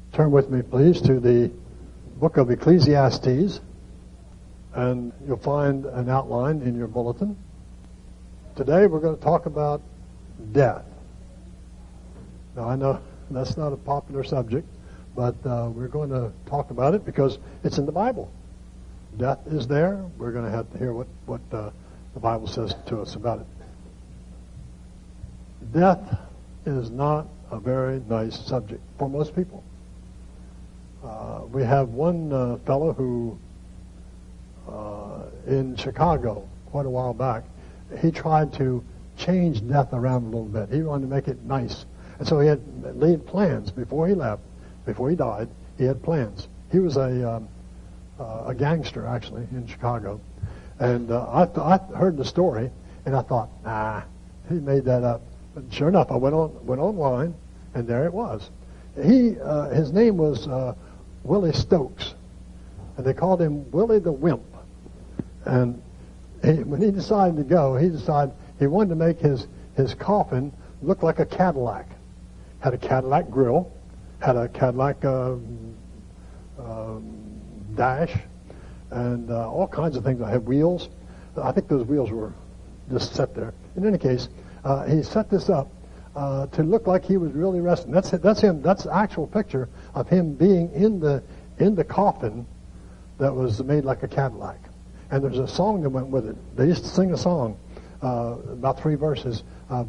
Turn with me, please, to the book of Ecclesiastes, and you'll find an outline in your bulletin. Today we're going to talk about death. Now, I know that's not a popular subject, but we're going to talk about it because it's in the Bible. Death is there. We're going to have to hear what the Bible says to us about it. Death is not a very nice subject for most people. We have one fellow who, in Chicago, quite a while back, he tried to change death around a little bit. He wanted to make it nice. And so he had laid plans before he left, before he died. He had plans. He was a gangster, actually, in Chicago. And I heard the story, and I thought, he made that up. But sure enough, I went online, and there it was. His name was Willie Stokes, and they called him Willie the Wimp. And when he decided to go, he wanted to make his coffin look like a Cadillac. Had a Cadillac grill, had a Cadillac dash, and all kinds of things. I had wheels. I think those wheels were just set there. In any case, he set this up to look like he was really resting. That's him. That's the actual picture of him being in the coffin that was made like a Cadillac. And there's a song that went with it. They used to sing a song, about 3 verses,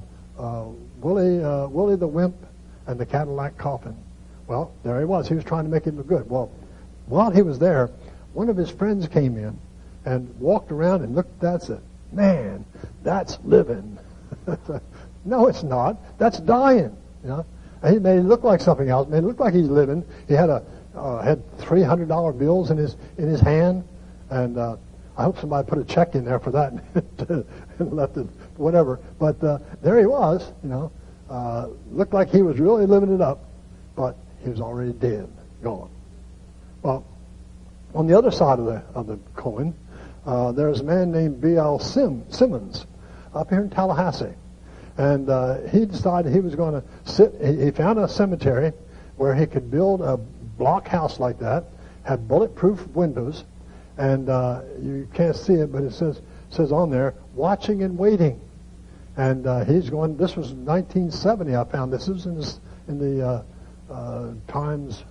Willie the Wimp and the Cadillac Coffin. Well, there he was. He was trying to make it look good. Well, while he was there, one of his friends came in and walked around and looked at that and said, "Man, that's living." No, it's not. That's dying. You know? And he made it look like something else. Made it look like he's living. He had had $300 bills in his hand, and I hope somebody put a check in there for that and left it, whatever. But there he was. You know, looked like he was really living it up, but he was already dead, gone. Well, on the other side of the coin, there's a man named B.L. Simmons up here in Tallahassee. And he decided he was going to sit. He found a cemetery where he could build a block house like that, had bulletproof windows, and you can't see it, but it says on there, "Watching and Waiting." And he's going. This was 1970. I found this. It was in the Times,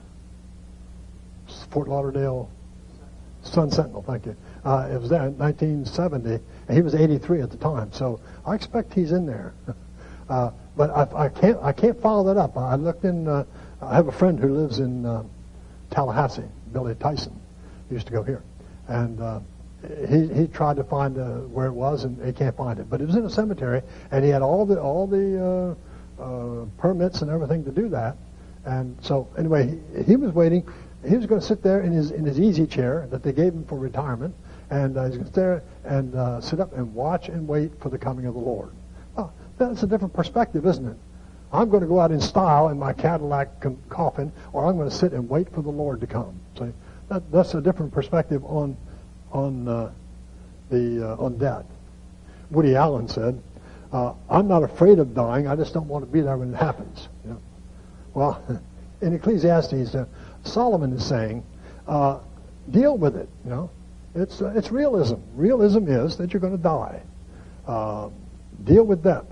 Fort Lauderdale Sun Sentinel. Thank you. It was there in 1970. And he was 83 at the time, so I expect he's in there. But I can't follow that up. I looked in. I have a friend who lives in Tallahassee, Billy Tyson. He used to go here, and he tried to find where it was, and he can't find it. But it was in a cemetery, and he had all the permits and everything to do that. And so anyway, he was waiting. He was going to sit there in his easy chair that they gave him for retirement. And he's going to sit there and sit up and watch and wait for the coming of the Lord. Oh, that's a different perspective, isn't it? I'm going to go out in style in my Cadillac coffin, or I'm going to sit and wait for the Lord to come. See, that's a different perspective on death. Woody Allen said, "I'm not afraid of dying. I just don't want to be there when it happens." You know? Well, in Ecclesiastes, Solomon is saying, "Deal with it." You know. It's realism. Realism is that you're going to die. Deal with death.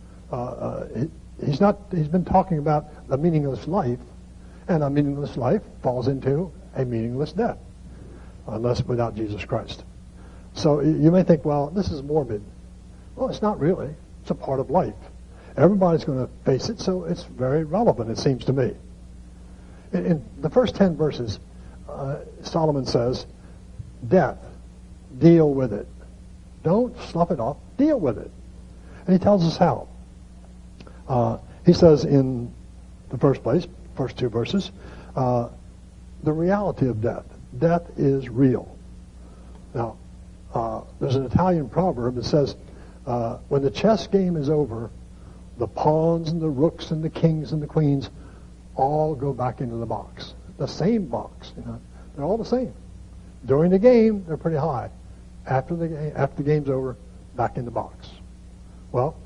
He's been talking about a meaningless life, and a meaningless life falls into a meaningless death, unless without Jesus Christ. So you may think, well, this is morbid. Well, it's not really. It's a part of life. Everybody's going to face it, so it's very relevant, it seems to me. In the first 10 verses, Solomon says, "Death, deal with it. Don't slough it off. Deal with it." And he tells us how. He says in the first 2 verses, the reality of death. Death is real. Now, there's an Italian proverb that says, when the chess game is over, the pawns and the rooks and the kings and the queens all go back into the box. The same box. You know, they're all the same. During the game, they're pretty high. After the game's over, back in the box. Well,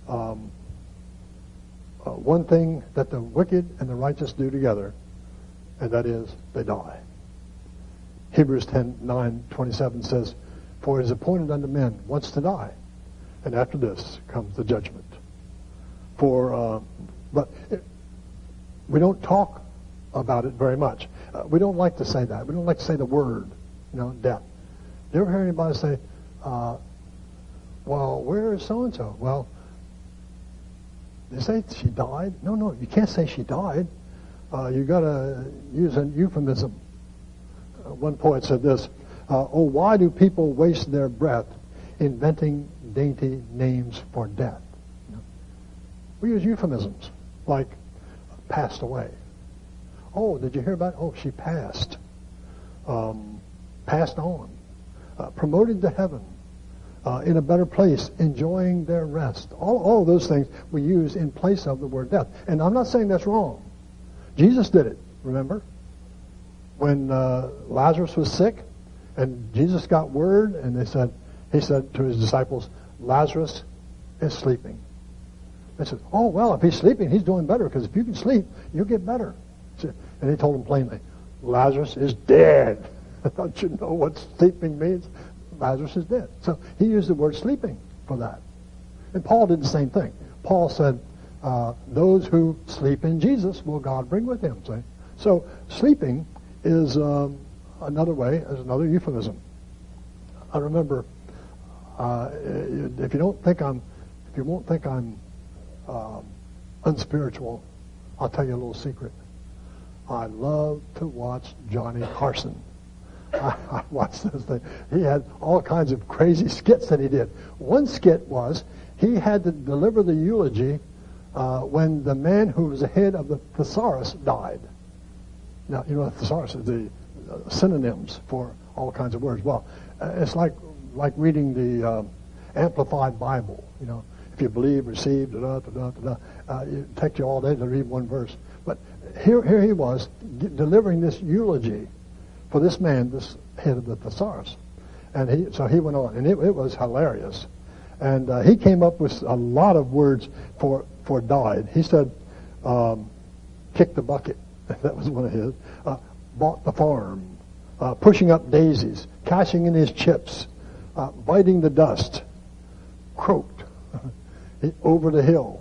one thing that the wicked and the righteous do together and that is they die. Hebrews 10:9-27 says, "For it is appointed unto men once to die, and after this comes the judgment." But we don't talk about it very much. We don't like to say that. We don't like to say the word, death. You ever hear anybody say, well, where is so-and-so? Well, they say she died. No, you can't say she died. You got to use an euphemism. One poet said this, "Oh, why do people waste their breath inventing dainty names for death?" We use euphemisms like passed away. Oh, did you hear about it? Oh, she passed. Passed on. Promoted to heaven. In a better place, enjoying their rest. All of those things we use in place of the word death. And I'm not saying that's wrong. Jesus did it, remember? When Lazarus was sick, and Jesus got word, and he said to his disciples, "Lazarus is sleeping." They said, "Oh, well, if he's sleeping, he's doing better, because if you can sleep, you'll get better." And he told them plainly, "Lazarus is dead." Don't you know what sleeping means? Lazarus is dead. So he used the word sleeping for that. And Paul did the same thing. Paul said, those who sleep in Jesus will God bring with him. See? So sleeping is another euphemism. I remember, if you won't think I'm unspiritual, I'll tell you a little secret. I love to watch Johnny Carson. I watched this thing. He had all kinds of crazy skits that he did. One skit was he had to deliver the eulogy when the man who was the head of the thesaurus died. Now, you know what thesaurus is, the synonyms for all kinds of words. Well, it's like reading the Amplified Bible. If you believe, receive, it takes you all day to read one verse. But here he was delivering this eulogy for this man, this head of the thesaurus. And so he went on, and it was hilarious. And he came up with a lot of words for died. He said, kick the bucket. That was one of his. Bought the farm. Pushing up daisies. Cashing in his chips. Biting the dust. Croaked. Over the hill.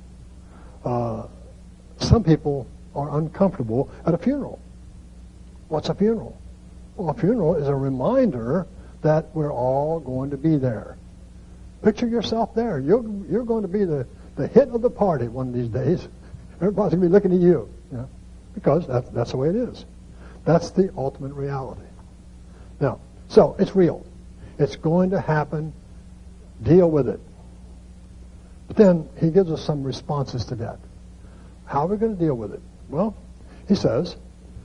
Some people are uncomfortable at a funeral. What's a funeral? Well, a funeral is a reminder that we're all going to be there. Picture yourself there. You're going to be the hit of the party one of these days. Everybody's going to be looking at you. Because that's the way it is. That's the ultimate reality. Now, so it's real. It's going to happen. Deal with it. But then he gives us some responses to that. How are we going to deal with it? Well, he says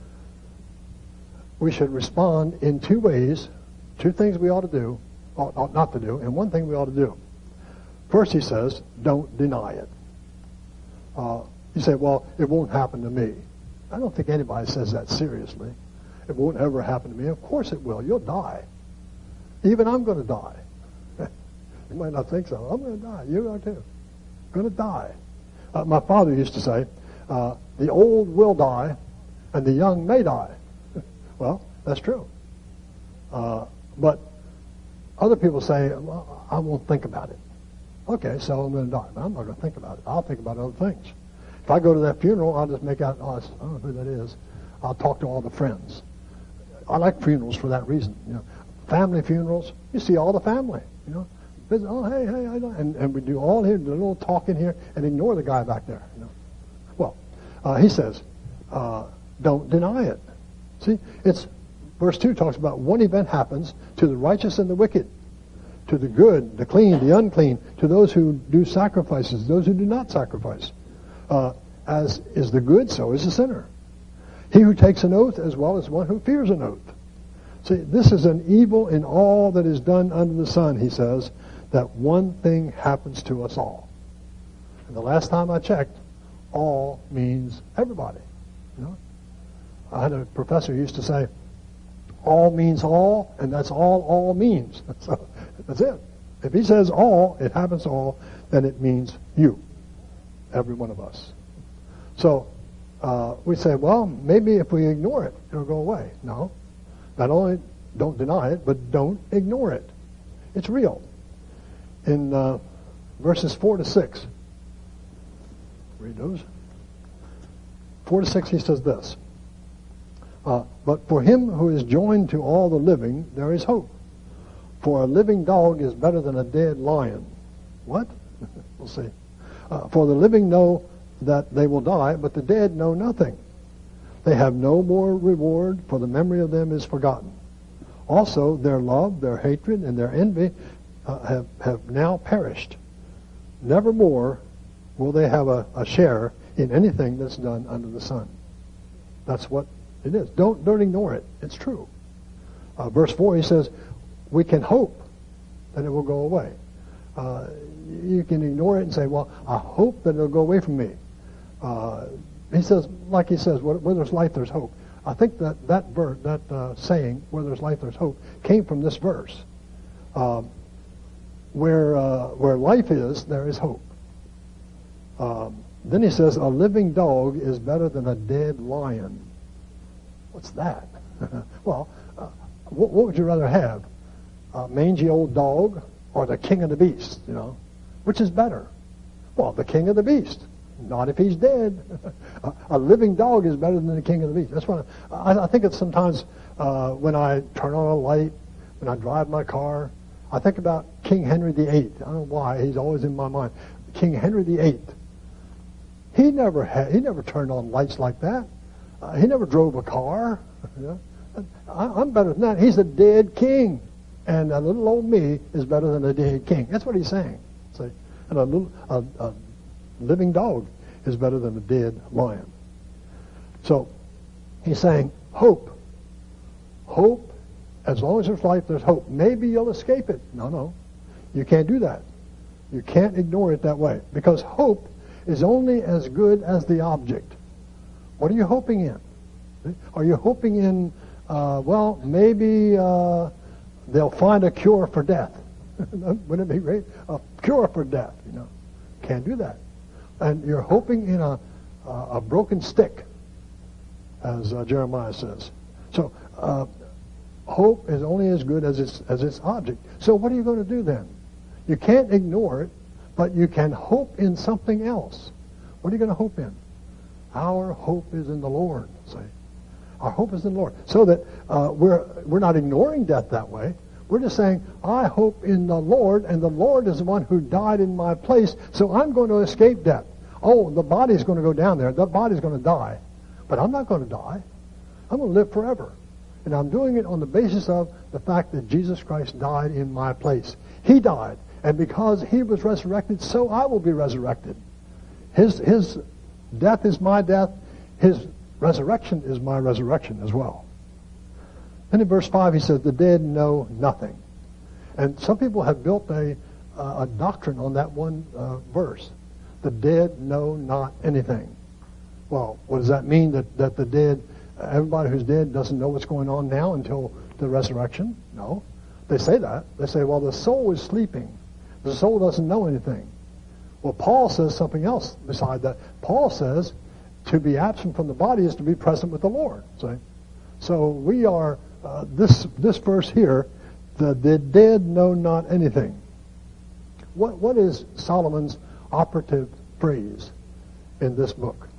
we should respond in two ways, two things we ought to do, ought not to do, and one thing we ought to do. First, he says, don't deny it. You say, well, it won't happen to me. I don't think anybody says that seriously. It won't ever happen to me. Of course it will. You'll die. Even I'm going to die. You might not think so. I'm going to die. You are too. Going to die. My father used to say, the old will die and the young may die. Well, that's true. But other people say, well, I won't think about it. Okay, so I'm going to die. But I'm not going to think about it. I'll think about other things. If I go to that funeral, I'll just make out, I don't know who that is. I'll talk to all the friends. I like funerals for that reason. Family funerals, you see all the family. Visit, oh, hey, I know. And we do all here, the little talking here, and ignore the guy back there. Well, he says, don't deny it. See, it's verse 2 talks about one event happens to the righteous and the wicked, to the good, the clean, the unclean, to those who do sacrifices, those who do not sacrifice. As is the good, so is the sinner. He who takes an oath as well as one who fears an oath. See, this is an evil in all that is done under the sun, he says, that one thing happens to us all. And the last time I checked, all means everybody. I had a professor who used to say, all means all, and that's all means. So that's it. If he says all, it happens to all, then it means you, every one of us. So we say, well, maybe if we ignore it, it'll go away. No. Not only don't deny it, but don't ignore it. It's real. In verses 4 to 6, read those. 4 to 6, he says this. But for him who is joined to all the living, there is hope. For a living dog is better than a dead lion. What? We'll see. For the living know that they will die, but the dead know nothing. They have no more reward, for the memory of them is forgotten. Also, their love, their hatred, and their envy have now perished. Nevermore will they have a share in anything that's done under the sun. That's what it is. Don't ignore it. It's true. Verse 4, he says, we can hope that it will go away. You can ignore it and say, well, I hope that it'll go away from me. He says, like he says, where there's life, there's hope. I think that verse, that saying, where there's life, there's hope, came from this verse. Where life is, there is hope. Then he says, a living dog is better than a dead lion. What's that? Well, what would you rather have? A mangy old dog or the king of the beast, Which is better? Well, the king of the beast. Not if he's dead. A living dog is better than the king of the beast. That's what I think it's sometimes when I turn on a light, when I drive my car, I think about King Henry VIII. I don't know why. He's always in my mind. King Henry VIII. He never turned on lights like that. He never drove a car. I'm better than that. He's a dead king. And a little old me is better than a dead king. That's what he's saying. See? And a living dog is better than a dead lion. So he's saying, hope. Hope, as long as there's life, there's hope. Maybe you'll escape it. No. You can't do that. You can't ignore it that way. Because hope is only as good as the object. What are you hoping in? Are you hoping in, maybe they'll find a cure for death? Wouldn't it be great? A cure for death, Can't do that. And you're hoping in a broken stick, as Jeremiah says. So hope is only as good as its object. So what are you going to do then? You can't ignore it, but you can hope in something else. What are you going to hope in? Our hope is in the Lord. See, our hope is in the Lord. So that we're not ignoring death that way. We're just saying, I hope in the Lord, and the Lord is the one who died in my place, so I'm going to escape death. Oh, the body's going to go down there. The body's going to die. But I'm not going to die. I'm going to live forever. And I'm doing it on the basis of the fact that Jesus Christ died in my place. He died. And because he was resurrected, so I will be resurrected. His death is my death. His resurrection is my resurrection as well. Then in verse 5 he says, the dead know nothing. And some people have built a doctrine on that one verse. The dead know not anything. Well, what does that mean? That the dead, everybody who's dead doesn't know what's going on now until the resurrection? No. They say that. They say, well, the soul is sleeping. The soul doesn't know anything. Well, Paul says something else beside that. Paul says to be absent from the body is to be present with the Lord. See? So we are, this verse here, the dead know not anything. What is Solomon's operative phrase in this book?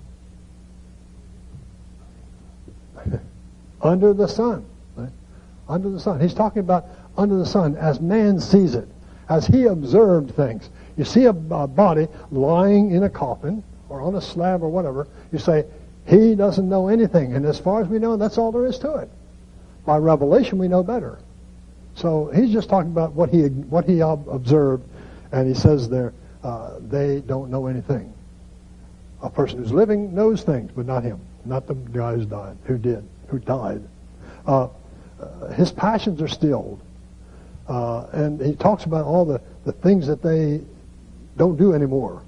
Under the sun. Right? Under the sun. He's talking about under the sun as man sees it, as he observed things. You see a body lying in a coffin or on a slab or whatever, you say, he doesn't know anything. And as far as we know, that's all there is to it. By revelation, we know better. So he's just talking about what he observed, and he says there, they don't know anything. A person who's living knows things, but not him, not the guy who died. His passions are stilled. And he talks about all the things that they don't do anymore.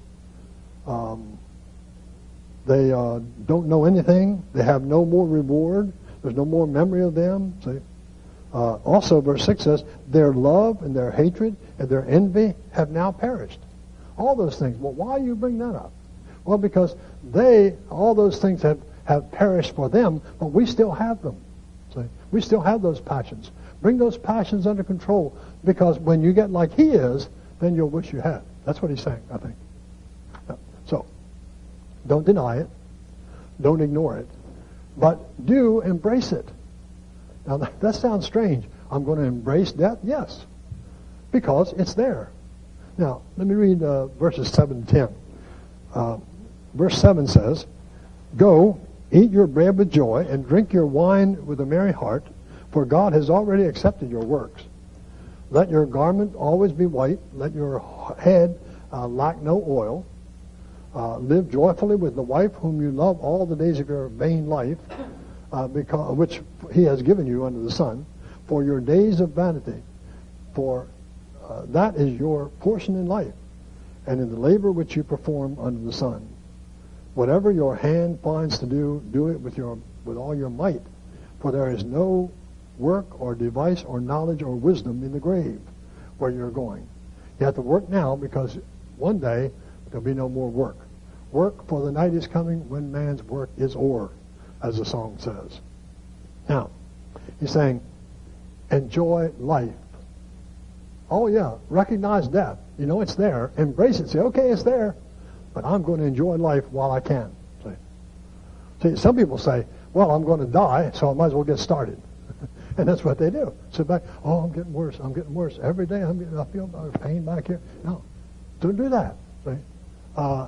They don't know anything. They have no more reward. There's no more memory of them. See? Also, verse 6 says, their love and their hatred and their envy have now perished. All those things. Well, why you bring that up? Well, because all those things have perished for them, but we still have them. See? We still have those passions. Bring those passions under control, because when you get like he is, then you'll wish you had. That's what he's saying, I think. So, don't deny it. Don't ignore it. But do embrace it. Now, that sounds strange. I'm going to embrace death? Yes. Because it's there. Now, let me read verses 7 and 10. Verse 7 says, "Go, eat your bread with joy, and drink your wine with a merry heart, for God has already accepted your works. Let your garment always be white. Let your head lack no oil. Live joyfully with the wife whom you love all the days of your vain life, which he has given you under the sun, for your days of vanity. For that is your portion in life, and in the labor which you perform under the sun. Whatever your hand finds to do, do it with all your might, for there is no work or device or knowledge or wisdom in the grave where you're going." You have to work now, because one day there'll be no more work. Work, for the night is coming when man's work is o'er, as the song says. Now, he's saying, enjoy life. Oh yeah, recognize death. You know it's there. Embrace it. Say, okay, it's there, but I'm going to enjoy life while I can. See, some people say, well, I'm going to die, so I might as well get started. And that's what they do. Sit back, oh, I'm getting worse. Every day I feel pain back here. No, don't do that. See?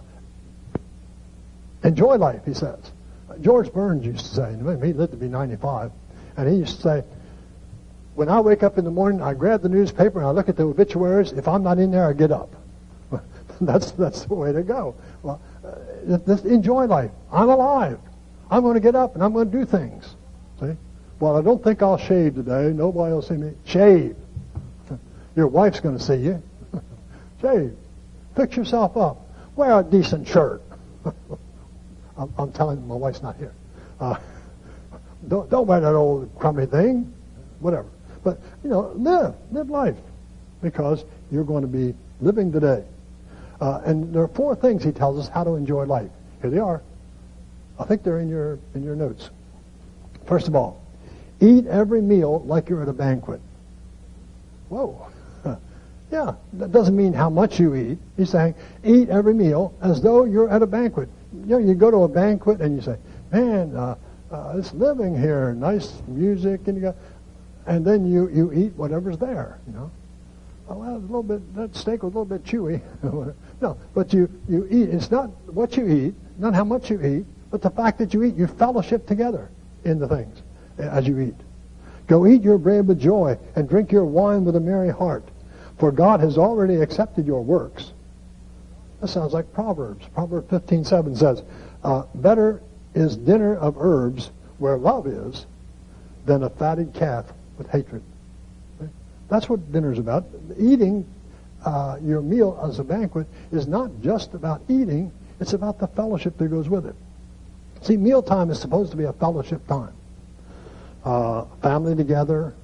Enjoy life, he says. George Burns used to say, he lived to be 95, and he used to say, when I wake up in the morning, I grab the newspaper and I look at the obituaries. If I'm not in there, I get up. That's the way to go. Well, just enjoy life. I'm alive. I'm going to get up and I'm going to do things. See? Well, I don't think I'll shave today. Nobody will see me. Shave. Your wife's going to see you. Shave. Fix yourself up. Wear a decent shirt. I'm telling my wife's not here. Don't wear that old crummy thing. Whatever. But, live life, because you're going to be living today. And there are 4 things he tells us how to enjoy life. Here they are. I think they're in your notes. First of all, eat every meal like you're at a banquet. Whoa. Yeah, that doesn't mean how much you eat. He's saying, eat every meal as though you're at a banquet. You go to a banquet and you say, man, it's living here, nice music, and then you eat whatever's there, Oh, well, a little bit, that steak was a little bit chewy. No, but you eat. It's not what you eat, not how much you eat, but the fact that you eat. You fellowship together in the things as you eat. Go eat your bread with joy and drink your wine with a merry heart, for God has already accepted your works. That sounds like Proverbs. Proverbs 15:7 says, better is dinner of herbs where love is than a fatted calf with hatred. That's what dinner's about. Eating your meal as a banquet is not just about eating, it's about the fellowship that goes with it. See, mealtime is supposed to be a fellowship time. Family together,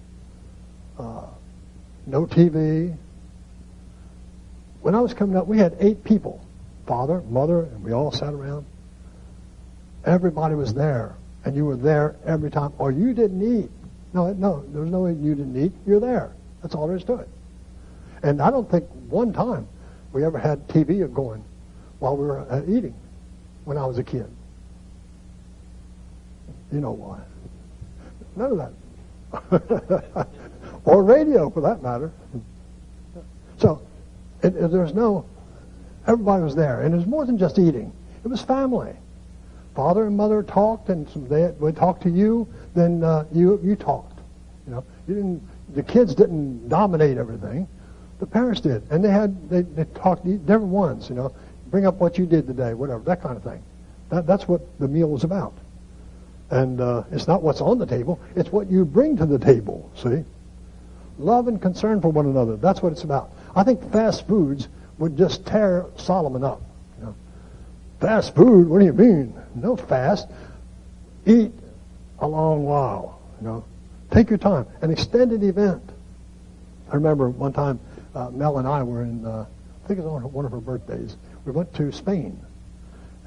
no TV. When I was coming up, we had 8 people, father, mother, and we all sat around. Everybody was there, and you were there every time, or you didn't eat. No, there was no way you didn't eat. You're there. That's all there is to it. And I don't think one time we ever had TV going while we were eating when I was a kid. You know why. None of that. Or radio, for that matter. So, everybody was there. And it was more than just eating. It was family. Father and mother talked, and they would talk to you, then you talked. The kids didn't dominate everything. The parents did. And they talked different ones, bring up what you did today, whatever, that kind of thing. That's what the meal was about. And it's not what's on the table, it's what you bring to the table, see? Love and concern for one another, that's what it's about. I think fast foods would just tear Solomon up. Fast food, what do you mean? No fast. Eat a long while, Take your time. An extended event. I remember one time Mel and I were in, I think it was on one of her birthdays, we went to Spain.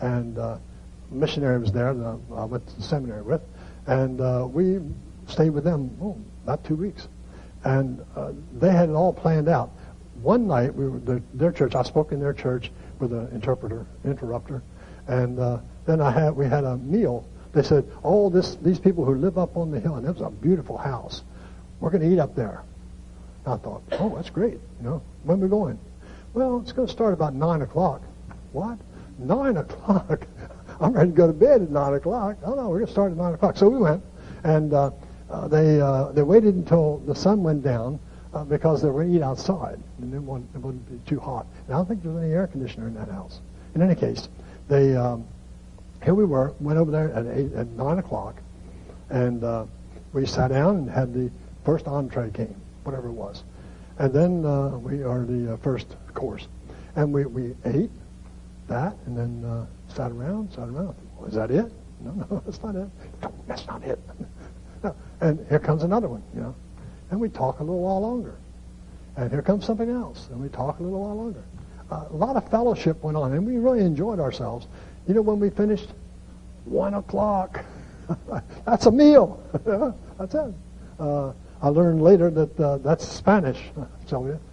and missionary was there that I went to the seminary with, and we stayed with them about 2 weeks. And they had it all planned out. One night, we were their church. I spoke in their church with an interrupter, and then we had a meal. They said, "Oh, these people who live up on the hill, and it was a beautiful house. We're going to eat up there." And I thought, "Oh, that's great. When are we going?" "Well, it's going to start about 9 o'clock." "What? 9 o'clock? I'm ready to go to bed at 9 o'clock." "Oh no, we're going to start at 9 o'clock." So we went, and they waited until the sun went down because they were going to eat outside, and it wouldn't be too hot. And I don't think there was any air conditioner in that house. In any case, here we were, went over there at 9 o'clock, and we sat down and had the first entree came, whatever it was. And then the first course. And we ate that, and then sat around. Well, is that it? No, that's not it. No, that's not it. No. And here comes another one, And we talk a little while longer. And here comes something else, and we talk a little while longer. A lot of fellowship went on, and we really enjoyed ourselves. When we finished, 1 o'clock. That's a meal. That's it. I learned later that that's Spanish. Tell you,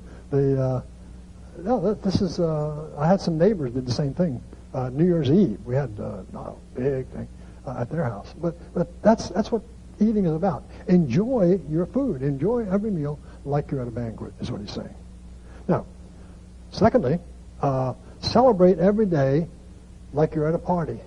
this is. I had some neighbors did the same thing. New Year's Eve, we had not a big thing at their house, but that's what eating is about. Enjoy your food. Enjoy every meal like you're at a banquet. Is what he's saying. Now, secondly, celebrate every day like you're at a party.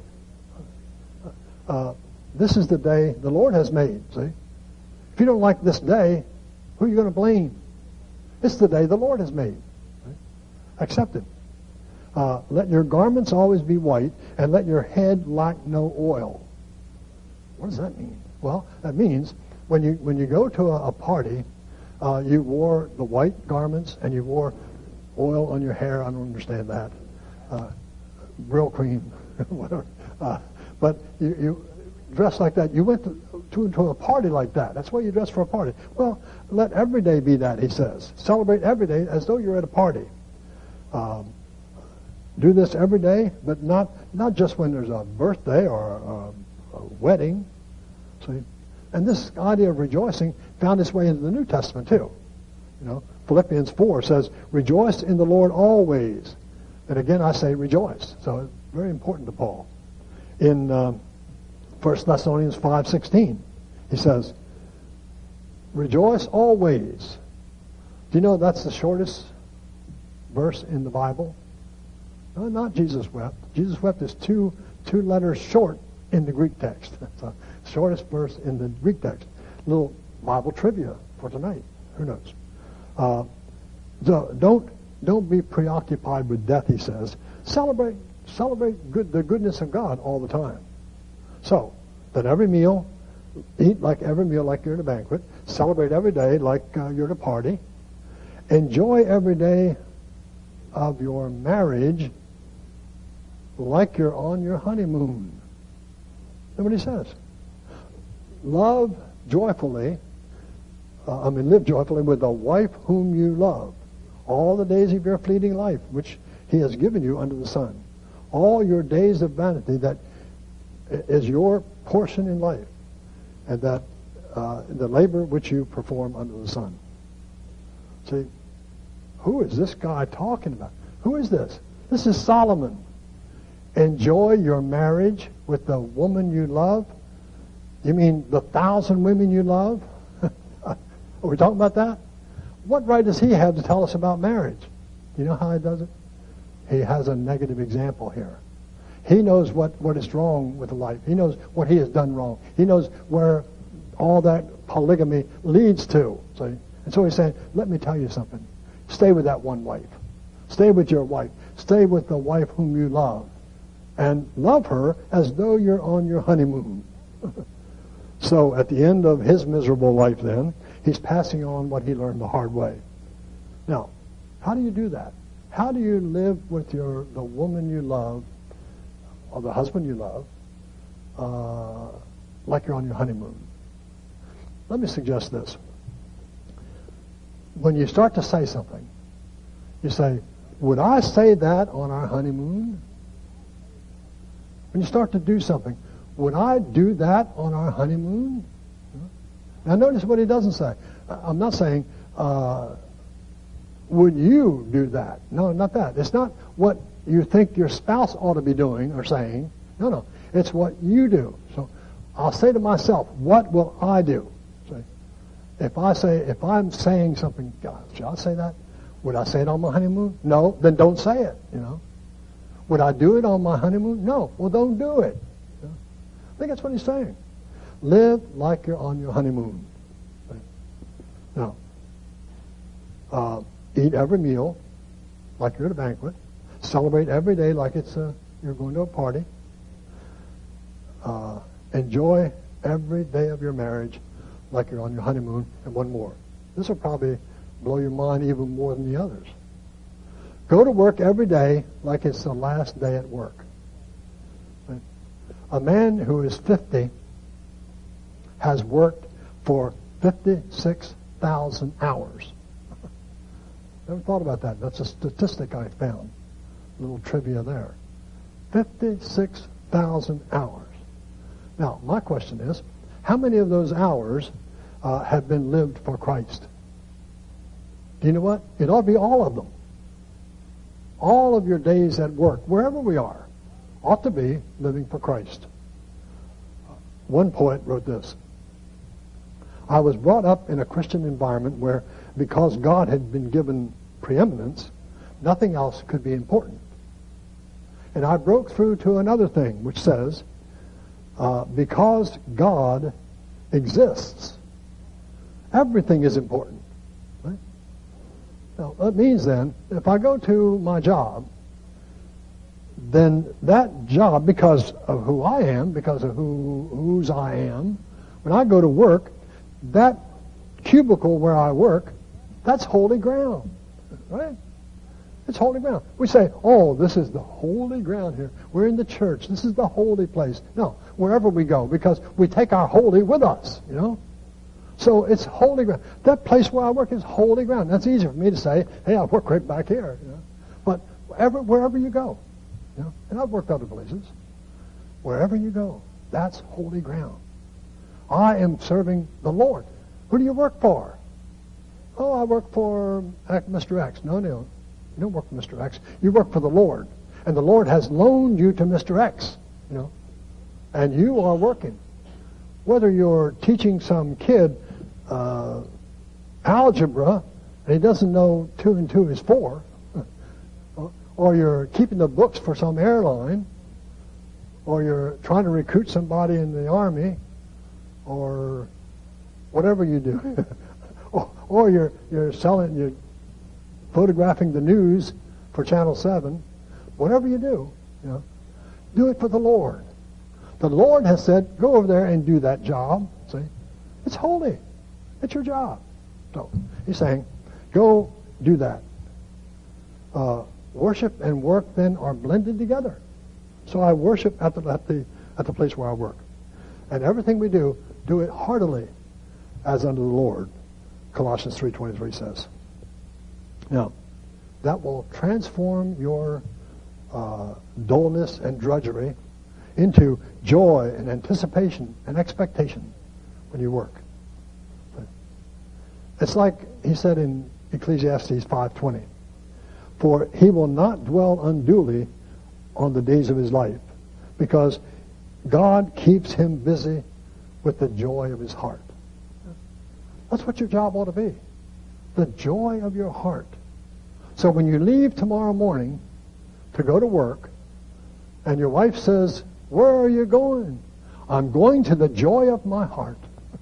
This is the day the Lord has made, see? If you don't like this day, who are you going to blame? It's the day the Lord has made. Right? Accept it. Let your garments always be white, and let your head lack no oil. What does that mean? Well, that means when you go to a party, you wore the white garments, and you wore oil on your hair. I don't understand that. Real cream, whatever. But you dress like that. You went to a party like that. That's why you dress for a party. Well, let every day be that, he says. Celebrate every day as though you're at a party. Do this every day, but not just when there's a birthday or a wedding. See? And this idea of rejoicing found its way into the New Testament too. Philippians 4 says, "Rejoice in the Lord always." And again, I say rejoice. So it's very important to Paul. In 1 Thessalonians 5:16, he says, "Rejoice always." Do you know that's the shortest verse in the Bible? No, not Jesus wept. Jesus wept is two letters short in the Greek text. That's the shortest verse in the Greek text. Little Bible trivia for tonight. Who knows? Don't be preoccupied with death, he says. Celebrate the goodness of God all the time. So, that every meal, eat like every meal like you're at a banquet. Celebrate every day like you're at a party. Enjoy every day of your marriage like you're on your honeymoon. That's what he says. Live joyfully with the wife whom you love all the days of your fleeting life, which he has given you under the sun. All your days of vanity that is your portion in life, and that the labor which you perform under the sun. See, who is this guy talking about? Who is this? This is Solomon. Enjoy your marriage with the woman you love. You mean the 1,000 women you love? Are we talking about that? What right does he have to tell us about marriage? You know how he does it? He has a negative example here. He knows what is wrong with life. He knows what he has done wrong. He knows where all that polygamy leads to. See? And so he's saying, let me tell you something. Stay with that one wife. Stay with your wife. Stay with the wife whom you love. And love her as though you're on your honeymoon. So at the end of his miserable life then, he's passing on what he learned the hard way. Now, how do you do that? How do you live with the woman you love, or the husband you love, like you're on your honeymoon? Let me suggest this. When you start to say something, you say, would I say that on our honeymoon? when you start to do something, would I do that on our honeymoon? Now notice what he doesn't say. I'm not saying, would you do that? No, not that. It's not what you think your spouse ought to be doing or saying. No. It's what you do. So I'll say to myself, what will I do? See? If I'm saying something, God, should I say that? Would I say it on my honeymoon? No, then don't say it, Would I do it on my honeymoon? No, well, don't do it. I think that's what he's saying. Live like you're on your honeymoon. Now, eat every meal like you're at a banquet. Celebrate every day like it's you're going to a party. Enjoy every day of your marriage like you're on your honeymoon. And one more. This will probably blow your mind even more than the others. Go to work every day like it's the last day at work. A man who is 50 has worked for 56,000 hours. Never thought about that. That's a statistic I found. A little trivia there. 56,000 hours. Now, my question is, how many of those hours have been lived for Christ? Do you know what? It ought to be all of them. All of your days at work, wherever we are, ought to be living for Christ. One poet wrote this: I was brought up in a Christian environment where, because God had been given preeminence, nothing else could be important. And I broke through to another thing, which says, because God exists, everything is important. Right? Now, that means then, if I go to my job, then that job, because of who I am, because of whose I am, when I go to work, that cubicle where I work, that's holy ground, right? It's holy ground. We say, oh, this is the holy ground here. We're in the church. This is the holy place. No, wherever we go, because we take our holy with us, So it's holy ground. That place where I work is holy ground. That's easy for me to say, hey, I work right back here. But wherever you go, and I've worked other places, wherever you go, that's holy ground. I am serving the Lord. Who do you work for? Oh, I work for Mr. X. No, you don't work for Mr. X. You work for the Lord. And the Lord has loaned you to Mr. X, and you are working. Whether you're teaching some kid algebra, and he doesn't know 2 and 2 is 4, or you're keeping the books for some airline, or you're trying to recruit somebody in the army, or whatever you do, or you're photographing the news for Channel 7, whatever you do, do it for the Lord. The Lord has said, go over there and do that job. See? It's holy. It's your job. So he's saying, go do that. Worship and work then are blended together. So I worship at the place where I work. And everything we do it heartily as unto the Lord, Colossians 3:23 says. Now, that will transform your dullness and drudgery into joy and anticipation and expectation when you work. It's like he said in Ecclesiastes 5:20, for he will not dwell unduly on the days of his life, because God keeps him busy with the joy of his heart. That's what your job ought to be. The joy of your heart. So when you leave tomorrow morning to go to work, and your wife says, where are you going? I'm going to the joy of my heart.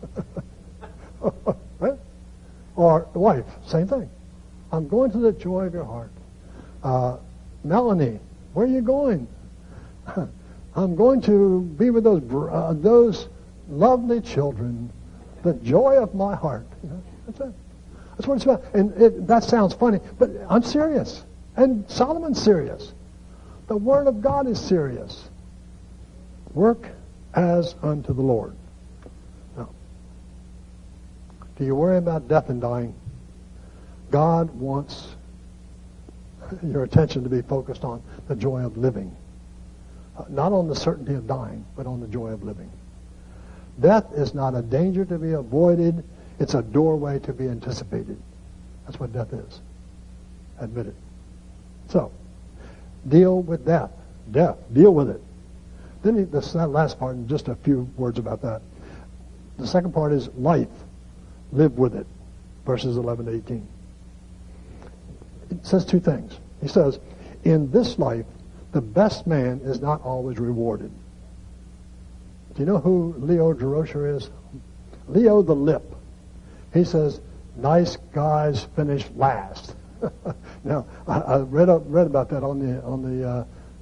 Right? Or the wife, same thing. I'm going to the joy of your heart. Melanie, where are you going? I'm going to be with those lovely children, the joy of my heart. That's it. That's what it's about. And that sounds funny, but I'm serious. And Solomon's serious. The Word of God is serious. Work as unto the Lord. Now, do you worry about death and dying? God wants your attention to be focused on the joy of living. not on the certainty of dying, but on the joy of living. Death is not a danger to be avoided. It's a doorway to be anticipated. That's what death is. Admit it. So, deal with death. Death. Deal with it. Then that last part, and just a few words about that. The second part is life. Live with it. Verses 11 to 18. It says two things. He says, in this life, the best man is not always rewarded. Do you know who Leo Durocher is? Leo the Lip. He says, nice guys finish last. Now, I read about that on the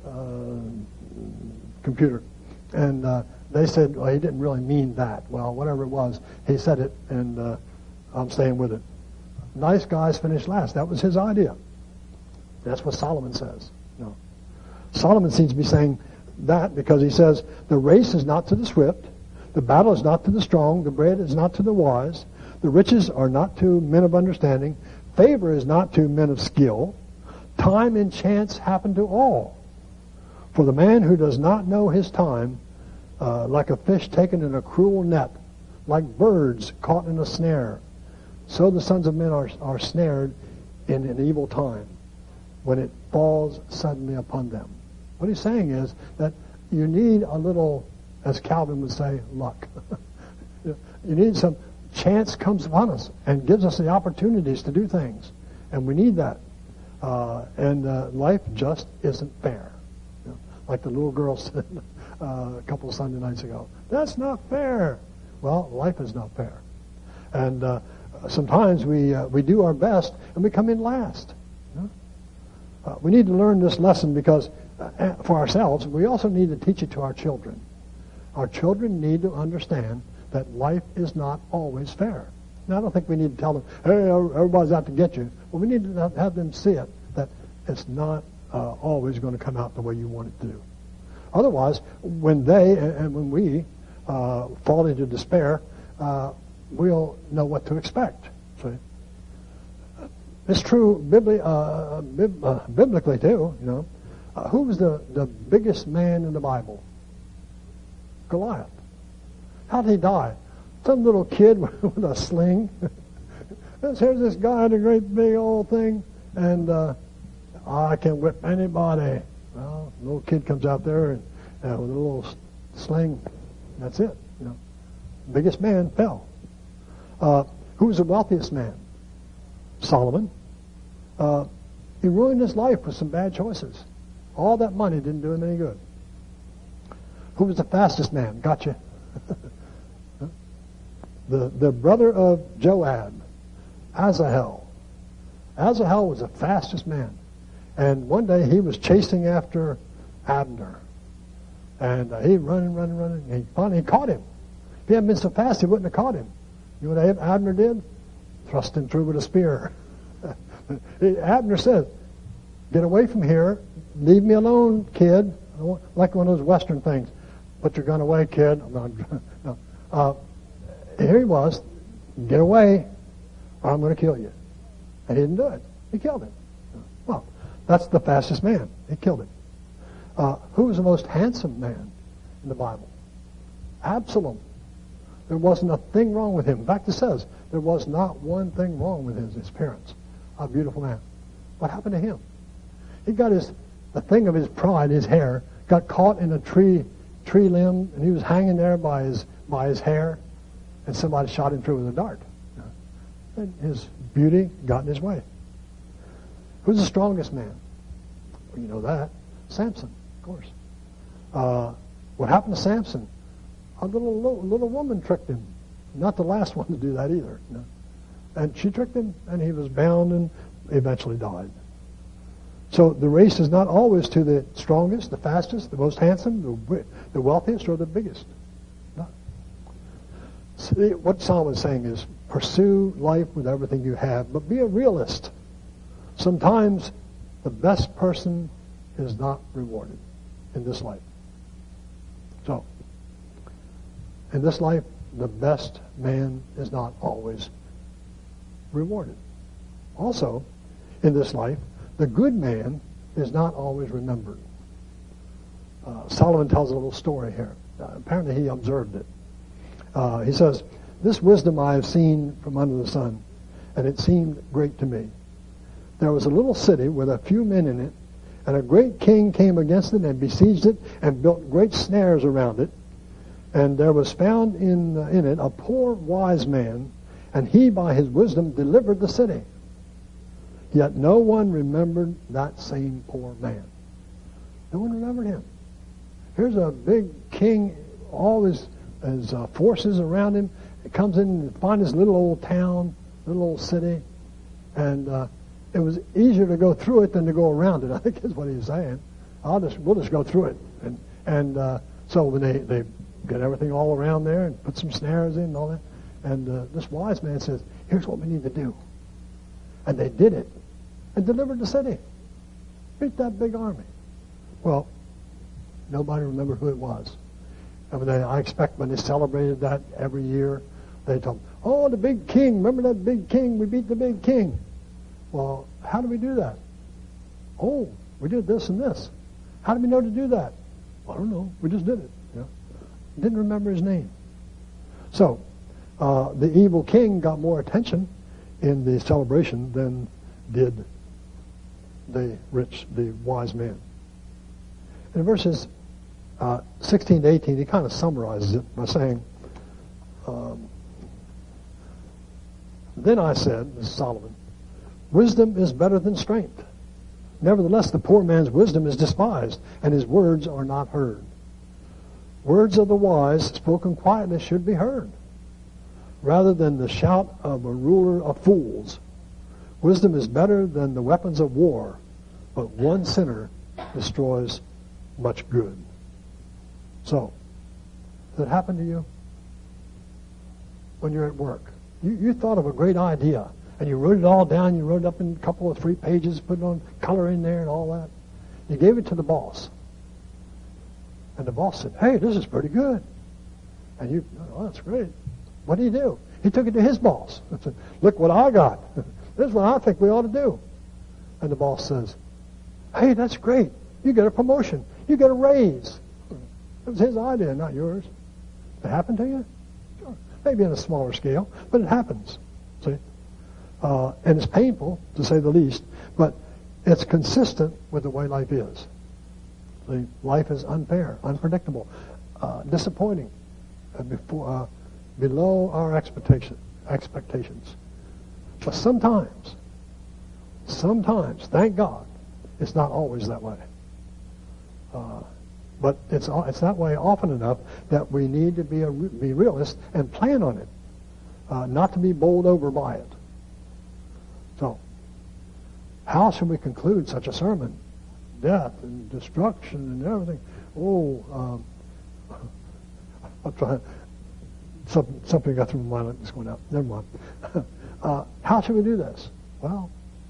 computer, and they said, well, he didn't really mean that. Well, whatever it was, he said it, and I'm staying with it. Nice guys finish last. That was his idea. That's what Solomon says. No. Solomon seems to be saying that because he says, the race is not to the swift, the battle is not to the strong, the bread is not to the wise, the riches are not to men of understanding, favor is not to men of skill, time and chance happen to all. For the man who does not know his time, like a fish taken in a cruel net, like birds caught in a snare, so the sons of men are snared in an evil time, when it falls suddenly upon them. What he's saying is that you need a little, as Calvin would say, luck. You need some chance comes upon us and gives us the opportunities to do things. And we need that. And life just isn't fair. You know, like the little girl said a couple of Sunday nights ago. That's not fair. Well, life is not fair. And sometimes we do our best and we come in last. You know? We need to learn this lesson because for ourselves, we also need to teach it to our children. Our children need to understand that life is not always fair. Now, I don't think we need to tell them, hey, everybody's out to get you. But we need to have them see it, that it's not always going to come out the way you want it to do. Otherwise, when they and when we fall into despair, we'll know what to expect. See? It's true biblically, too, you know. Who was the biggest man in the Bible? Goliath. How did he die? Some little kid with a sling. Here's this guy with a great big old thing, and I can whip anybody. Well, the little kid comes out there and with a little sling. That's it. You know, biggest man fell. Who was the wealthiest man? Solomon. He ruined his life with some bad choices. All that money didn't do him any good. Who was the fastest man? Gotcha. The brother of Joab, Asahel. Asahel was the fastest man. And one day he was chasing after Abner. And he running. And finally he caught him. If he hadn't been so fast, he wouldn't have caught him. You know what Abner did? Thrust him through with a spear. Abner said, get away from here. Leave me alone, kid. Like one of those Western things. Put your gun away, kid. Here he was. Get away, or I'm going to kill you. And he didn't do it. He killed him. Well, that's the fastest man. He killed him. Who was the most handsome man in the Bible? Absalom. There wasn't a thing wrong with him. In fact, it says there was not one thing wrong with his appearance. A beautiful man. What happened to him? He got the thing of his pride, his hair, got caught in a tree limb, and he was hanging there by his hair, and somebody shot him through with a dart. And his beauty got in his way. Who's the strongest man? Well, you know that. Samson, of course. What happened to Samson? A little woman tricked him. Not the last one to do that either. You know? And she tricked him, and he was bound and eventually died. So the race is not always to the strongest, the fastest, the most handsome, the wealthiest, or the biggest. No. See, what Solomon is saying is, pursue life with everything you have, but be a realist. Sometimes the best person is not rewarded in this life. So, in this life, the best man is not always rewarded. Also, in this life, the good man is not always remembered. Solomon tells a little story here. Apparently he observed it. He says, "This wisdom I have seen from under the sun, and it seemed great to me. There was a little city with a few men in it, and a great king came against it and besieged it and built great snares around it. And there was found in it a poor wise man, and he by his wisdom delivered the city. Yet no one remembered that same poor man." No one remembered him. Here's a big king, all his forces around him. He comes in and finds this little old town, little old city, and it was easier to go through it than to go around it, I think is what he's saying. We'll just go through it. And so when they get everything all around there and put some snares in and all that, and this wise man says, "Here's what we need to do." And they did it and delivered the city. Beat that big army. Well, nobody remembered who it was. And I expect when they celebrated that every year, they told them, "Oh, the big king, remember that big king? We beat the big king." Well, how do we do that? "Oh, we did this and this." "How do we know to do that?" "I don't know. We just did it." Didn't remember his name. So, the evil king got more attention in the celebration than did the wise man. In verses 16 to 18, he kind of summarizes it by saying, "Then I said," this is Solomon, "wisdom is better than strength. Nevertheless, the poor man's wisdom is despised, and his words are not heard. Words of the wise, spoken quietly, should be heard, rather than the shout of a ruler of fools. Wisdom is better than the weapons of war, but one sinner destroys much good." So, does it happen to you? When you're at work, you thought of a great idea, and you wrote it all down, you wrote it up in a couple of 3 pages, put on color in there and all that. You gave it to the boss. And the boss said, "Hey, this is pretty good." And you, "Oh, that's great." What did he do? He took it to his boss and said, "Look what I got. This is what I think we ought to do." And the boss says, "Hey, that's great. You get a promotion. You get a raise." It was his idea, not yours. It happened to you? Sure. Maybe on a smaller scale, but it happens. See? And it's painful, to say the least, but it's consistent with the way life is. Life is unfair, unpredictable, disappointing, below our expectations. But sometimes, thank God, it's not always that way. But it's that way often enough that we need to be realists and plan on it, not to be bowled over by it. So, how should we conclude such a sermon? Death and destruction and everything. I'm trying. Something got through my mind. It's going out. Never mind. How should we do this? Well,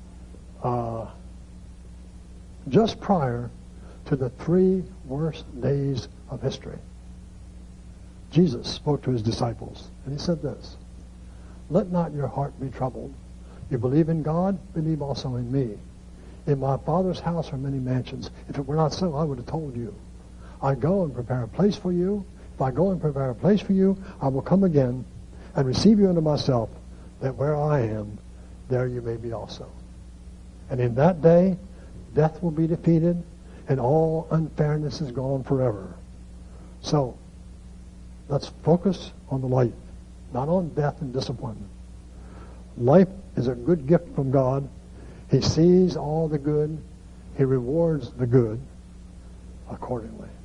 just prior to the 3 worst days of history, Jesus spoke to his disciples, and he said this: "Let not your heart be troubled. You believe in God, believe also in me. In my Father's house are many mansions. If it were not so, I would have told you. I go and prepare a place for you. If I go and prepare a place for you, I will come again and receive you unto myself, that where I am, there you may be also. And in that day, death will be defeated, and all unfairness is gone forever." So, let's focus on the light, not on death and disappointment. Life is a good gift from God. He sees all the good. He rewards the good accordingly.